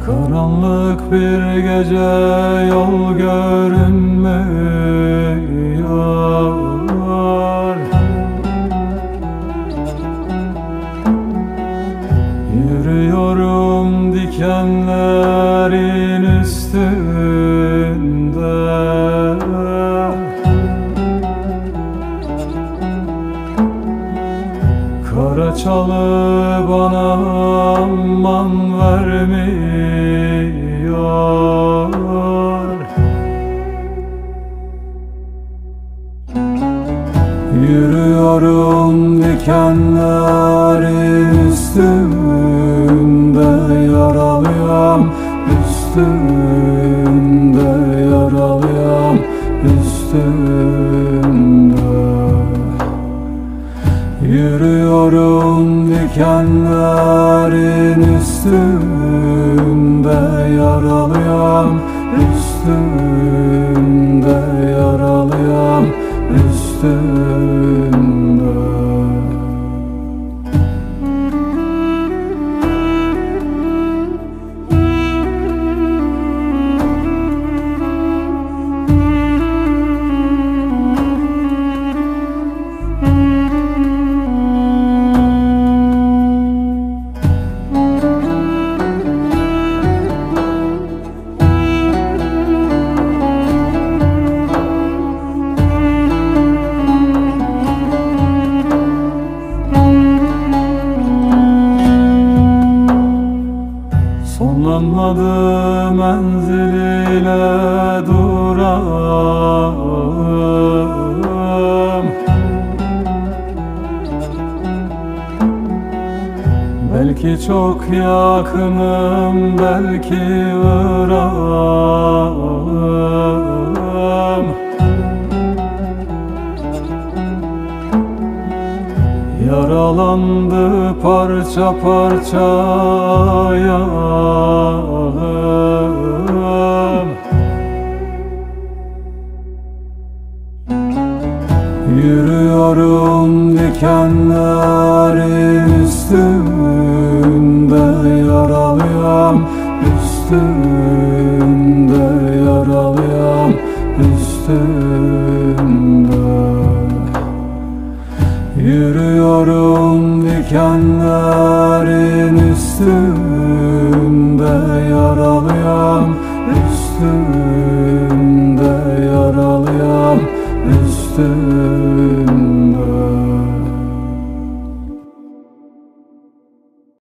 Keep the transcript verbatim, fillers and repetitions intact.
Karanlık bir gece, yol görünmüyor. Yürüyorum dikenlerin üstünde. Kara çalı bana aman vermiyor. Yürüyorum dikenlerin üstünde, yaralıyam üstünde, yaralıyam üstünde. Yürüyorum dikenlerin üstünde, yaralıyam üstünde, yaralıyam üstünde. Sonlanmadı menziliyle durağım. Belki çok yakınım, belki ırağım. Yaralandı parça parça ayağım. Yürüyorum dikenlerin üstünde, yaralıyam üstünde, yaralıyam üstünde. Yürüyorum dikenlerin üstünde, yaralıyam üstünde.